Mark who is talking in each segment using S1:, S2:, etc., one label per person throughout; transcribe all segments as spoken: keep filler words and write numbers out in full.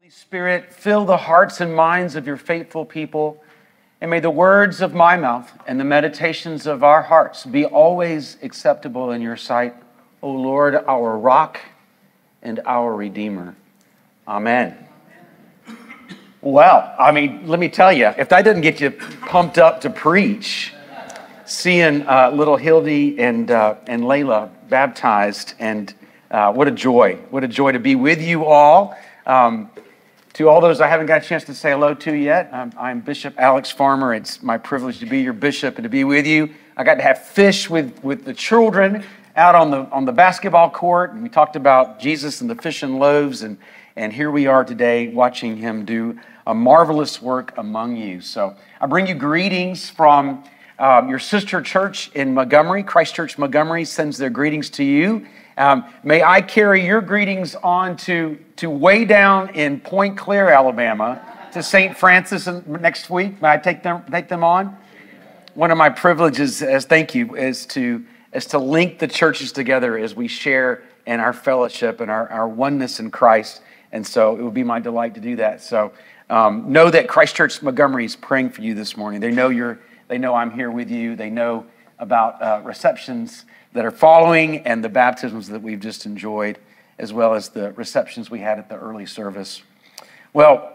S1: Spirit, fill the hearts and minds of your faithful people, and may the words of my mouth and the meditations of our hearts be always acceptable in your sight, O Lord, our rock and our Redeemer. Amen. Well, I mean, let me tell you, if that doesn't get you pumped up to preach, seeing uh, little Hildy and uh, and Layla baptized, and uh, what a joy, what a joy to be with you all. Um, To all those I haven't got a chance to say hello to yet, I'm, I'm Bishop Alex Farmer. It's my privilege to be your bishop and to be with you. I got to have fish with, with the children out on the on the basketball court, and we talked about Jesus and the fish and loaves, and, and here we are today watching him do a marvelous work among you. So I bring you greetings from um, your sister church in Montgomery. Christ Church Montgomery sends their greetings to you. Um, may I carry your greetings on to, to way down in Point Claire, Alabama, to Saint Francis next week. May I take them take them on? One of my privileges, as thank you, is to is to link the churches together as we share in our fellowship and our, our oneness in Christ. And so it would be my delight to do that. So um, know that Christ Church Montgomery is praying for you this morning. They know you're. They know I'm here with you. They know about uh, receptions that are following and the baptisms that we've just enjoyed, as well as the receptions we had at the early service. Well,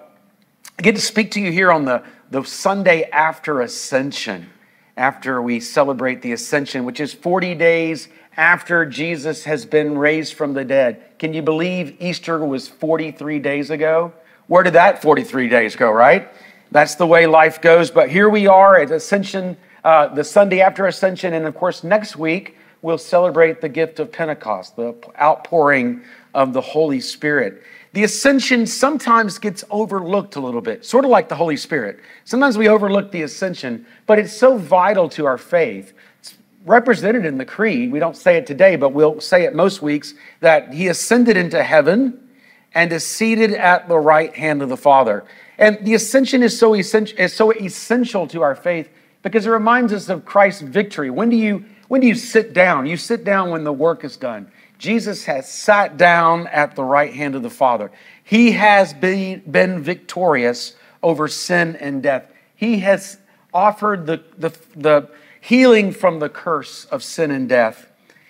S1: I get to speak to you here on the, the Sunday after Ascension, after we celebrate the Ascension, which is forty days after Jesus has been raised from the dead. Can you believe Easter was forty-three days ago? Where did that forty-three days go, right? That's the way life goes. But here we are at Ascension, uh, the Sunday after Ascension, and of course next week, we'll celebrate the gift of Pentecost, the outpouring of the Holy Spirit. The Ascension sometimes gets overlooked a little bit, sort of like the Holy Spirit. Sometimes we overlook the Ascension, but it's so vital to our faith. It's represented in the Creed. We don't say it today, but we'll say it most weeks, that he ascended into heaven and is seated at the right hand of the Father. And the Ascension is so essential, is so essential to our faith because it reminds us of Christ's victory. When do you When do you sit down? You sit down when the work is done. Jesus has sat down at the right hand of the Father. He has been, been victorious over sin and death. He has offered the, the, the healing from the curse of sin and death.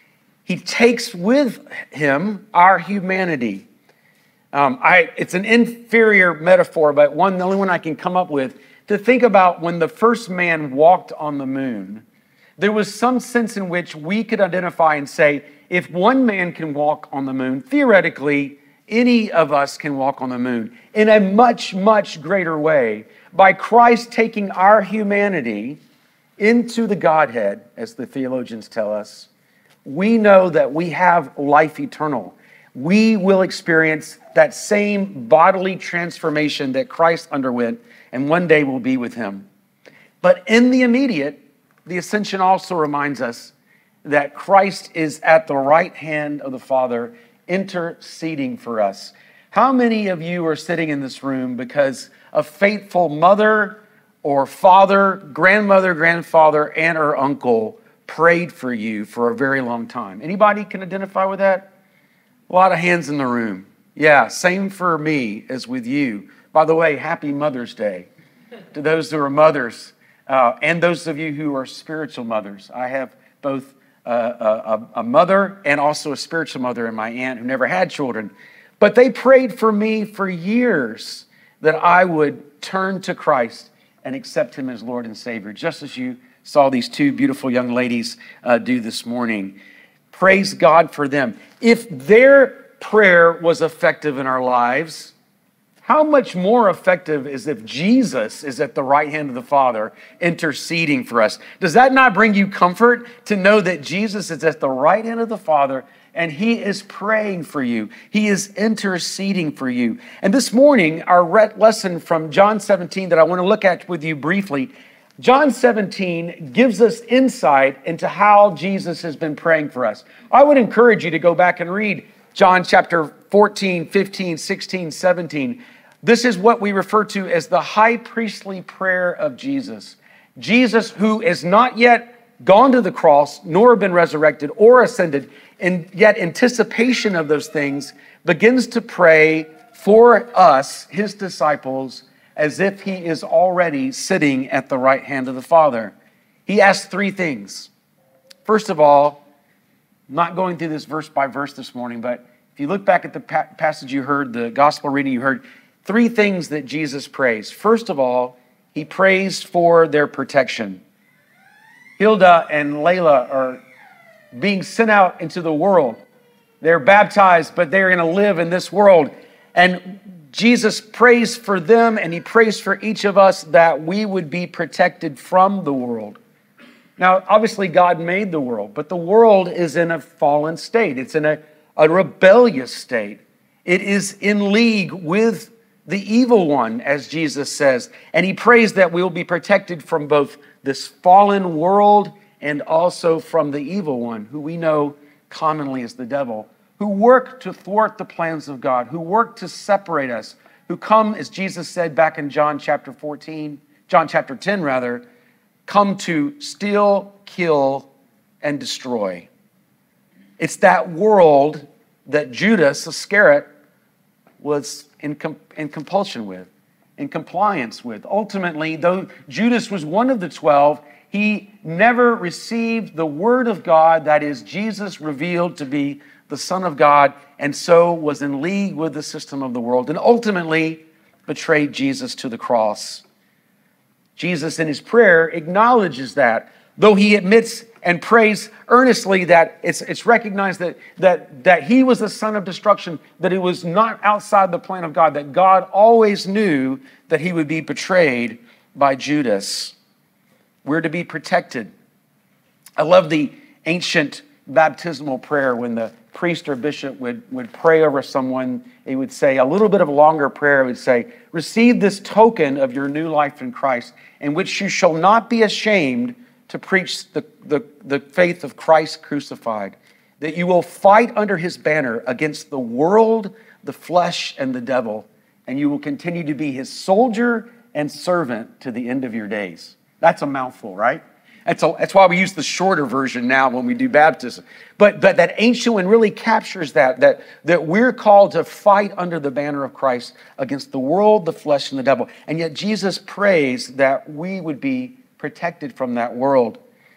S1: He takes with him our humanity. Um, I, it's an inferior metaphor, but one, the only one I can come up with, to think about when the first man walked on the moon. There was some sense in which we could identify and say, if one man can walk on the moon, theoretically, any of us can walk on the moon in a much, much greater way by Christ taking our humanity into the Godhead, as the theologians tell us. We know that we have life eternal. We will experience that same bodily transformation that Christ underwent, and one day we'll be with him. But in the immediate, the Ascension also reminds us that Christ is at the right hand of the Father, interceding for us. How many of you are sitting in this room because a faithful mother or father, grandmother, grandfather, aunt or uncle prayed for you for a very long time? Anybody can identify with that? A lot of hands in the room. Yeah, same for me as with you. By the way, happy Mother's Day to those who are mothers. Uh, and those of you who are spiritual mothers. I have both uh, a, a mother and also a spiritual mother and my aunt who never had children. But they prayed for me for years that I would turn to Christ and accept him as Lord and Savior, just as you saw these two beautiful young ladies uh, do this morning. Praise God for them. If their prayer was effective in our lives, how much more effective is if Jesus is at the right hand of the Father interceding for us? Does that not bring you comfort to know that Jesus is at the right hand of the Father and he is praying for you? He is interceding for you. And this morning, our lesson from John seventeen that I want to look at with you briefly, John seventeen gives us insight into how Jesus has been praying for us. I would encourage you to go back and read John chapter fourteen, fifteen, sixteen, seventeen. This is what we refer to as the high priestly prayer of Jesus. Jesus, who is not yet gone to the cross, nor been resurrected or ascended, and yet anticipation of those things, begins to pray for us, his disciples, as if he is already sitting at the right hand of the Father. He asked three things. First of all, I'm not going through this verse by verse this morning, but if you look back at the pa- passage you heard, the gospel reading you heard, three things that Jesus prays. First of all, he prays for their protection. Hilda and Layla are being sent out into the world. They're baptized, but they're going to live in this world. And Jesus prays for them, and he prays for each of us that we would be protected from the world. Now, obviously, God made the world, but the world is in a fallen state. It's in a, a rebellious state. It is in league with the evil one, as Jesus says. And he prays that we will be protected from both this fallen world and also from the evil one, who we know commonly as the devil, who work to thwart the plans of God, who work to separate us, who come, as Jesus said back in John chapter fourteen, John chapter ten rather, come to steal, kill, and destroy. It's that world that Judas Iscariot was in, com- in compulsion with, in compliance with. Ultimately, though Judas was one of the twelve, he never received the word of God, that is, Jesus revealed to be the Son of God, and so was in league with the system of the world, and ultimately betrayed Jesus to the cross. Jesus, in his prayer, acknowledges that, though he admits and prays earnestly that it's, it's recognized that, that, that he was the son of destruction, that it was not outside the plan of God, that God always knew that he would be betrayed by Judas. We're to be protected. I love the ancient baptismal prayer when the priest or bishop would, would pray over someone. He would say a little bit of a longer prayer. He would say, receive this token of your new life in Christ, in which you shall not be ashamed to preach the, the, the faith of Christ crucified, that you will fight under his banner against the world, the flesh, and the devil, and you will continue to be his soldier and servant to the end of your days. That's a mouthful, right? That's, a, that's why we use the shorter version now when we do baptism. But, but that ancient one really captures that, that, that we're called to fight under the banner of Christ against the world, the flesh, and the devil. And yet Jesus prays that we would be protected from that world.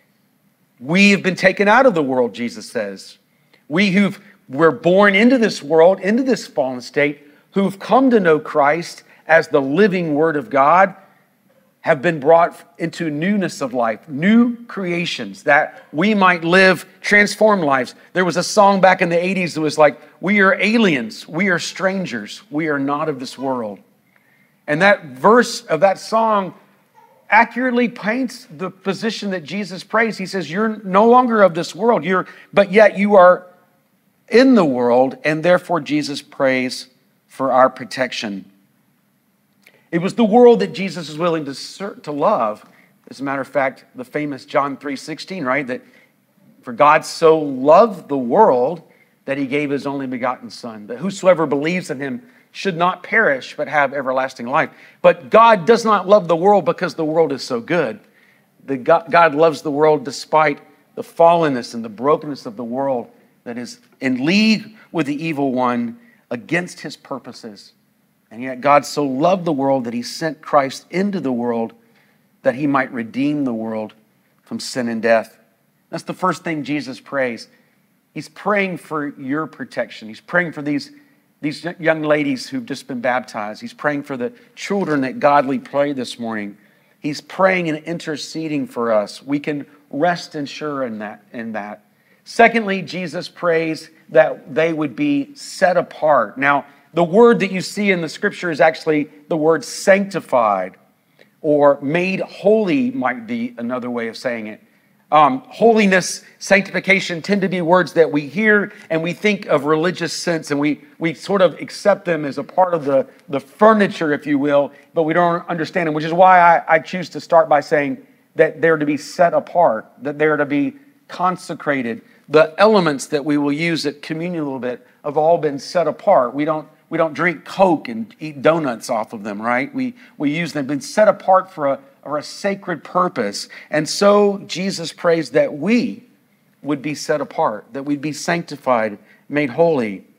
S1: We have been taken out of the world, Jesus says. We who were born into this world, into this fallen state, who've come to know Christ as the living Word of God, have been brought into newness of life, new creations, that we might live transformed lives. There was a song back in the eighties that was like, we are aliens, we are strangers, we are not of this world. And that verse of that song accurately paints the position that Jesus prays. He says, you're no longer of this world, you're, but yet you are in the world, and therefore Jesus prays for our protection. It was the world that Jesus was willing to serve, to love. As a matter of fact, the famous John three sixteen, right? That for God so loved the world that he gave his only begotten Son, that whosoever believes in him should not perish, but have everlasting life. But God does not love the world because the world is so good. The God, God loves the world despite the fallenness and the brokenness of the world that is in league with the evil one against his purposes. And yet God so loved the world that he sent Christ into the world that he might redeem the world from sin and death. That's the first thing Jesus prays. He's praying for your protection. He's praying for these, these young ladies who've just been baptized. He's praying for the children that godly play this morning. He's praying and interceding for us. We can rest and sure in that, in that. Secondly, Jesus prays that they would be set apart. Now, the word that you see in the scripture is actually the word sanctified, or made holy might be another way of saying it. Um, holiness, sanctification tend to be words that we hear and we think of religious sense, and we, we sort of accept them as a part of the, the furniture, if you will, but we don't understand them, which is why I, I choose to start by saying that they're to be set apart, that they're to be consecrated. The elements that we will use at communion a little bit have all been set apart. We don't We don't drink Coke and eat donuts off of them, right? We, we use them, been set apart for a, for a sacred purpose. And so Jesus prays that we would be set apart, that we'd be sanctified, made holy.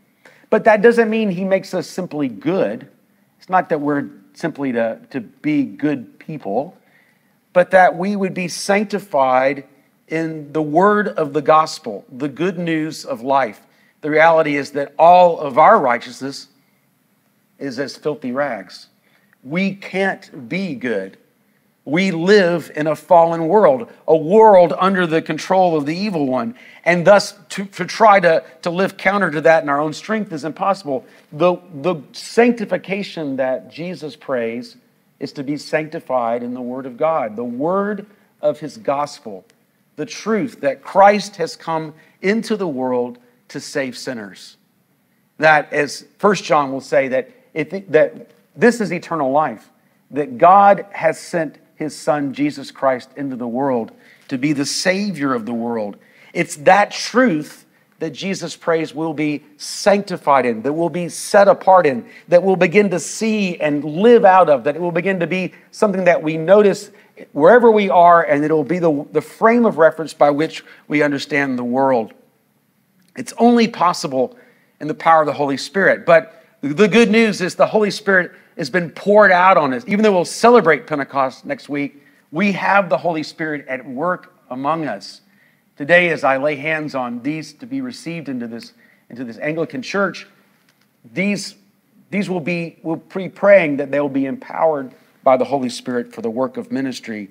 S1: But that doesn't mean he makes us simply good. It's not that we're simply to, to be good people, but that we would be sanctified in the word of the gospel, the good news of life. The reality is that all of our righteousness is as filthy rags. We can't be good. We live in a fallen world, a world under the control of the evil one. And thus, to, to try to, to live counter to that in our own strength is impossible. The, the sanctification that Jesus prays is to be sanctified in the Word of God, the Word of His gospel, the truth that Christ has come into the world to save sinners. That, as First John will say, that, it, that this is eternal life, that God has sent His Son, Jesus Christ, into the world to be the Savior of the world. It's that truth that Jesus prays will be sanctified in, that will be set apart in, that we'll begin to see and live out of, that it will begin to be something that we notice wherever we are, and it will be the, the frame of reference by which we understand the world. It's only possible in the power of the Holy Spirit. But the good news is the Holy Spirit has been poured out on us. Even though we'll celebrate Pentecost next week, we have the Holy Spirit at work among us. Today, as I lay hands on these to be received into this, into this Anglican church, these, these will be, we'll be praying that they will be empowered by the Holy Spirit for the work of ministry.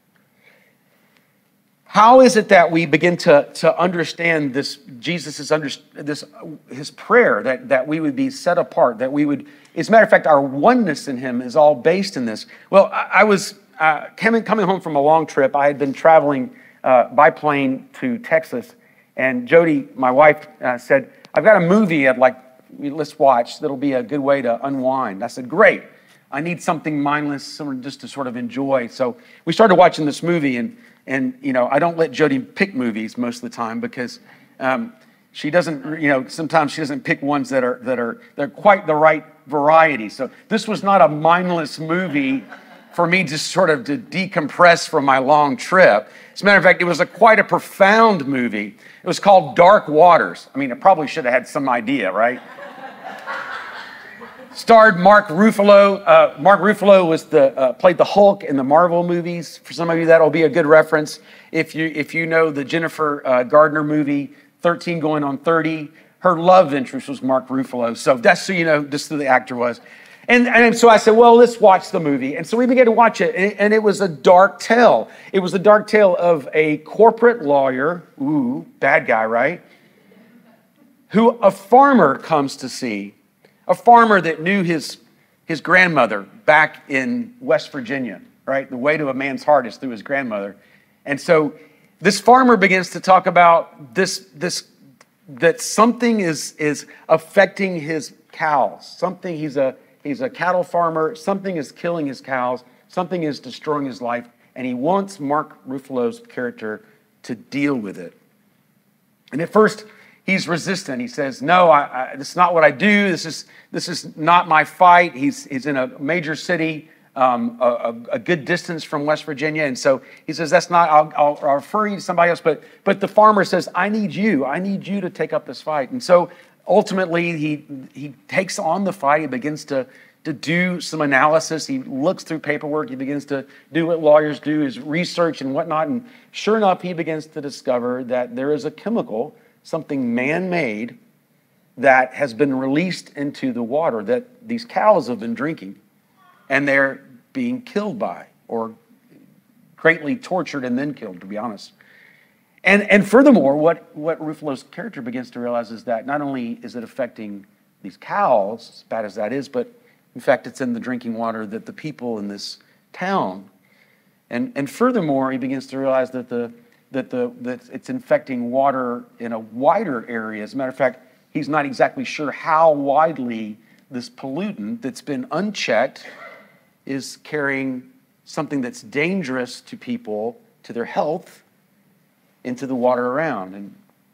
S1: How is it that we begin to, to understand this, Jesus' under, this, his prayer, that, that we would be set apart, that we would, as a matter of fact, our oneness in him is all based in this. Well, I, I was uh, coming, coming home from a long trip. I had been traveling uh, by plane to Texas, and Jody, my wife, uh, said, I've got a movie I'd like, let's watch, that'll be a good way to unwind. I said, great. I need something mindless, something just to sort of enjoy. So we started watching this movie, and And, you know, I don't let Jody pick movies most of the time because um, she doesn't, you know, sometimes she doesn't pick ones that are, that are, they're quite the right variety. So this was not a mindless movie for me just sort of to decompress from my long trip. As a matter of fact, it was a quite a profound movie. It was called Dark Waters. I mean, I probably should have had some idea, right? Starred Mark Ruffalo. Uh, Mark Ruffalo was the uh, played the Hulk in the Marvel movies. For some of you, that'll be a good reference. If you if you know the Jennifer uh, Gardner movie, thirteen going on thirty, her love interest was Mark Ruffalo. So that's so you know just who the actor was. And, and so I said, well, let's watch the movie. And so we began to watch it, and, and it was a dark tale. It was a dark tale of a corporate lawyer, ooh, bad guy, right? Who a farmer comes to see. A farmer that knew his, his grandmother back in West Virginia, right? The way to a man's heart is through his grandmother. And so this farmer begins to talk about this, this that something is, is affecting his cows. Something, he's a, he's a cattle farmer, something is killing his cows, something is destroying his life, and he wants Mark Ruffalo's character to deal with it. And at first, he's resistant. He says, no, I, I, this is not what I do. This is this is not my fight. He's, he's in a major city, um, a, a good distance from West Virginia. And so he says, that's not, I'll, I'll, I'll refer you to somebody else. But, but the farmer says, I need you. I need you to take up this fight. And so ultimately, he, he takes on the fight. He begins to, to do some analysis. He looks through paperwork. He begins to do what lawyers do, his research and whatnot. And sure enough, he begins to discover that there is a chemical, something man-made, that has been released into the water that these cows have been drinking, and they're being killed by, or greatly tortured and then killed, to be honest. And and furthermore, what, what Ruffalo's character begins to realize is that not only is it affecting these cows, as bad as that is, but in fact, it's in the drinking water that the people in this town. And, and furthermore, he begins to realize that the that the that it's infecting water in a wider area. As a matter of fact, he's not exactly sure how widely this pollutant that's been unchecked is carrying something that's dangerous to people, to their health, into the water around. And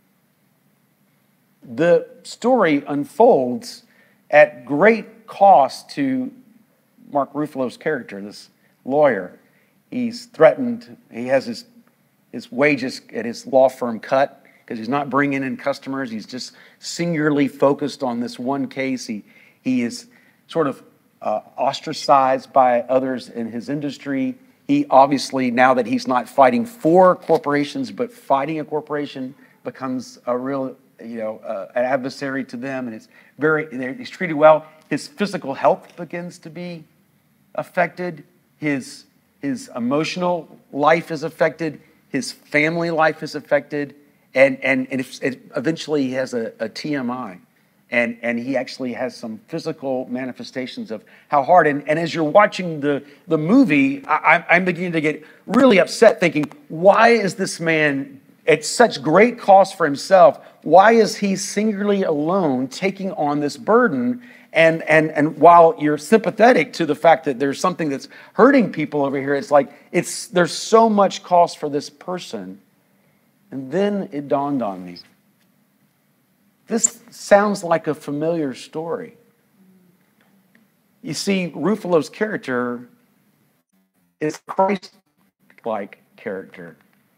S1: the story unfolds at great cost to Mark Ruffalo's character, this lawyer. He's threatened, he has his His wages at his law firm cut. because he's not bringing in customers. He's just singularly focused on this one case. He, he is sort of uh, ostracized by others in his industry. He obviously, now that he's not fighting for corporations, but fighting a corporation, becomes a real, you know, uh, an adversary to them. And it's very, he's treated well. His physical health begins to be affected. His, his emotional life is affected. His family life is affected. And, and, and if, it, eventually he has a, a T M I. And, and he actually has some physical manifestations of how hard. And, and as you're watching the, the movie, I, I'm beginning to get really upset thinking, why is this man at such great cost for himself? Why is he singularly alone taking on this burden? And, and, and while you're sympathetic to the fact that there's something that's hurting people over here, it's like it's there's so much cost for this person. And then it dawned on me. This sounds like a familiar story. You see, Ruffalo's character is Christ-like character.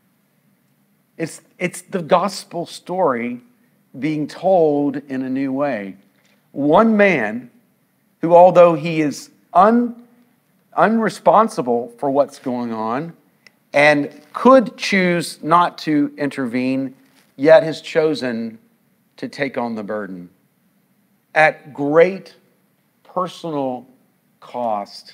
S1: It's, it's the gospel story being told in a new way. One man who, although he is un, unresponsible for what's going on and could choose not to intervene, yet has chosen to take on the burden at great personal cost.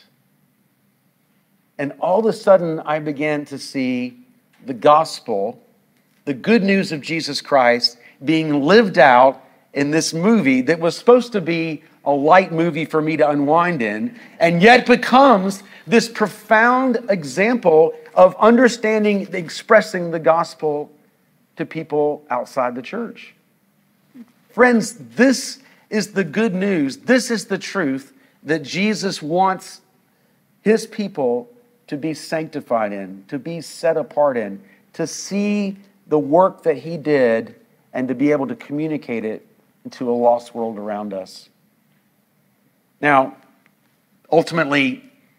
S1: And all of a sudden, I began to see the gospel, the good news of Jesus Christ, being lived out in this movie that was supposed to be a light movie for me to unwind in, and yet becomes this profound example of understanding, expressing the gospel to people outside the church. Friends, this is the good news. This is the truth that Jesus wants his people to be sanctified in, to be set apart in, to see the work that he did and to be able to communicate it into a lost world around us. Now, ultimately,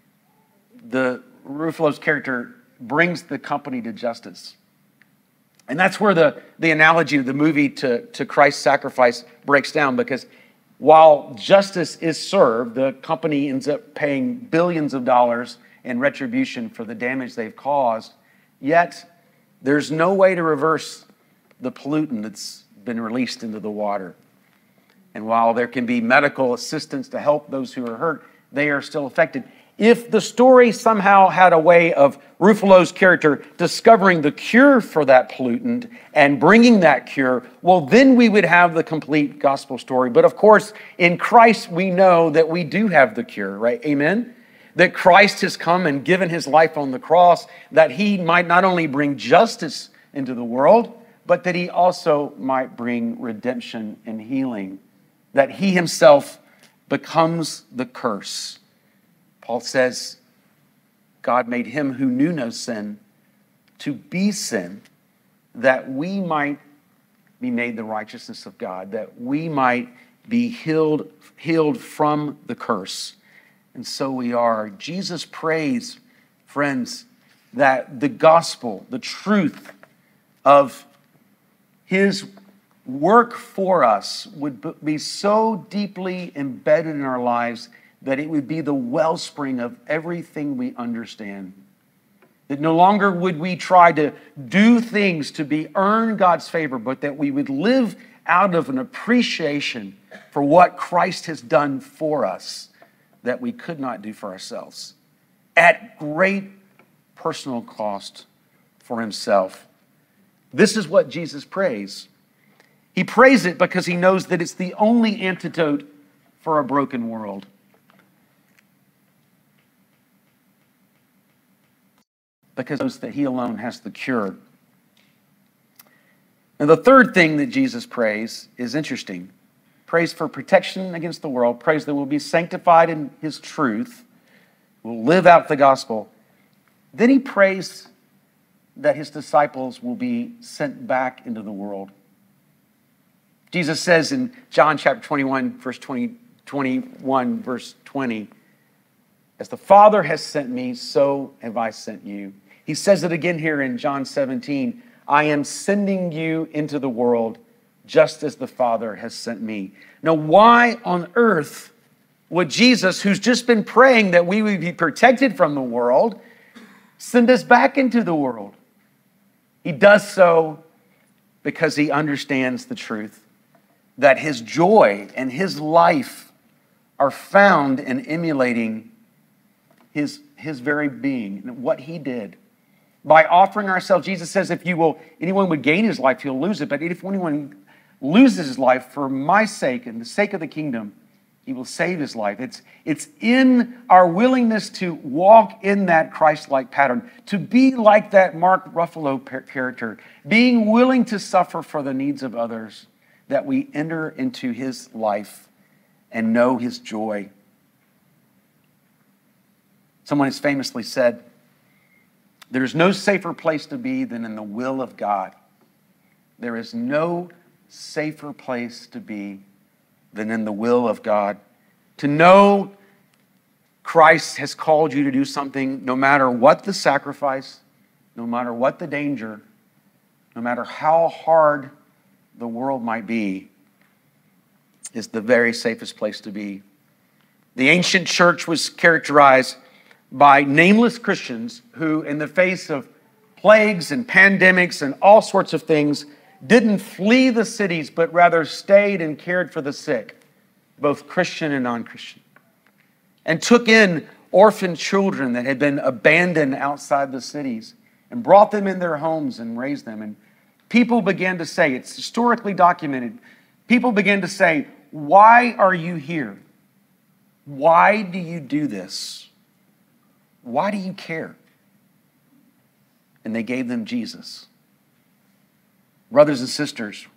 S1: the Ruffalo's character brings the company to justice. And that's where the, the analogy of the movie to, to Christ's sacrifice breaks down, because while justice is served, the company ends up paying billions of dollars in retribution for the damage they've caused, yet there's no way to reverse the pollutant that's been released into the water. And while there can be medical assistance to help those who are hurt, they are still affected. If the story somehow had a way of Ruffalo's character discovering the cure for that pollutant and bringing that cure, well, then we would have the complete gospel story. But of course, in Christ, we know that we do have the cure, right? Amen? That Christ has come and given his life on the cross, that he might not only bring justice into the world, but that he also might bring redemption and healing. That he himself becomes the curse. Paul says, God made him who knew no sin to be sin, that we might be made the righteousness of God, that we might be healed, healed from the curse. And so we are. Jesus prays, friends, that the gospel, the truth of his work for us would be so deeply embedded in our lives that it would be the wellspring of everything we understand. That no longer would we try to do things to be earn God's favor, but that we would live out of an appreciation for what Christ has done for us that we could not do for ourselves at great personal cost for himself. This is what Jesus prays. He prays it because he knows that it's the only antidote for a broken world. Because he knows that he alone has the cure. And the third thing that Jesus prays is interesting. Prays for protection against the world. Prays that we'll be sanctified in his truth. We'll live out the gospel. Then he prays that his disciples will be sent back into the world. Jesus says in John chapter twenty-one, verse twenty, twenty-one, verse twenty, as the Father has sent me, so have I sent you. He says it again here in John seventeen, I am sending you into the world just as the Father has sent me. Now, why on earth would Jesus, who's just been praying that we would be protected from the world, send us back into the world? He does so because he understands the truth that his joy and his life are found in emulating his, his very being and what he did. By offering ourselves, Jesus says, if you will, anyone would gain his life, he'll lose it. But if anyone loses his life for my sake and the sake of the kingdom, he will save his life. It's, it's in our willingness to walk in that Christ-like pattern, to be like that Mark Ruffalo character, being willing to suffer for the needs of others, that we enter into his life and know his joy. Someone has famously said, there's no safer place to be than in the will of God. There is no safer place to be than in the will of God. To know Christ has called you to do something, no matter what the sacrifice, no matter what the danger, no matter how hard the world might be, is the very safest place to be. The ancient church was characterized by nameless Christians who, in the face of plagues and pandemics and all sorts of things, didn't flee the cities, but rather stayed and cared for the sick, both Christian and non-Christian, and took in orphan children that had been abandoned outside the cities and brought them in their homes and raised them. And people began to say, it's historically documented, people began to say, why are you here? Why do you do this? Why do you care? And they gave them Jesus. Brothers and sisters,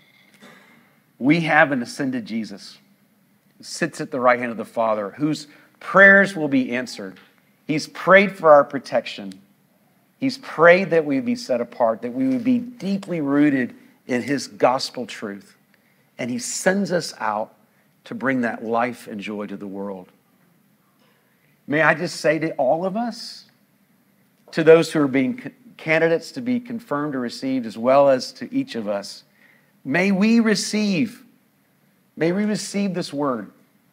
S1: we have an ascended Jesus who sits at the right hand of the Father, whose prayers will be answered. He's prayed for our protection. He's prayed that we would be set apart, that we would be deeply rooted in his gospel truth. And he sends us out to bring that life and joy to the world. May I just say to all of us, to those who are being candidates to be confirmed or received, as well as to each of us, may we receive, may we receive this word.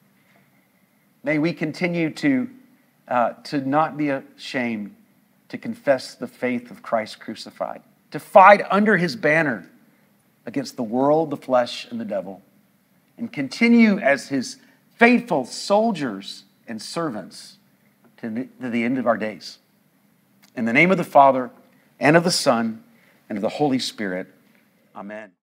S1: May we continue to, uh, to not be ashamed to confess the faith of Christ crucified, to fight under his banner against the world, the flesh, and the devil, and continue as his faithful soldiers and servants to the, to the end of our days. In the name of the Father, and of the Son, and of the Holy Spirit. Amen.